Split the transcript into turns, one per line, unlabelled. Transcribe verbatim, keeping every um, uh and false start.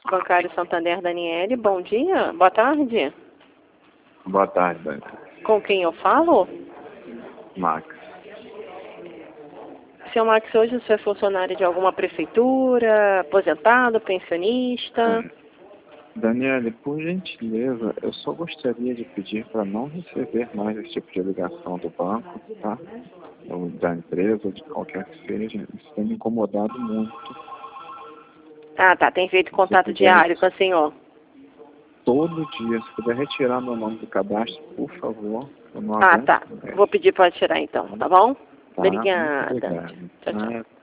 Bancário Santander, Daniele. Bom dia, boa tarde.
Boa tarde, Dani.
Com quem eu falo?
Max.
Seu Max, hoje você é funcionário de alguma prefeitura, aposentado, pensionista?
É. Daniele, por gentileza, eu só gostaria de pedir para não receber mais esse tipo de ligação do banco, tá? Ou da empresa, de qualquer que seja. Isso tem me incomodado muito.
Ah, tá, tem feito contato diário com o senhor.
Todo dia, se puder retirar meu nome do cadastro, por favor. Eu não
Ah,
aguento
tá.
mais.
Vou pedir para tirar então, tá bom?
Tá?
Obrigada.
Muito obrigado.
Tchau, tchau.
Ah,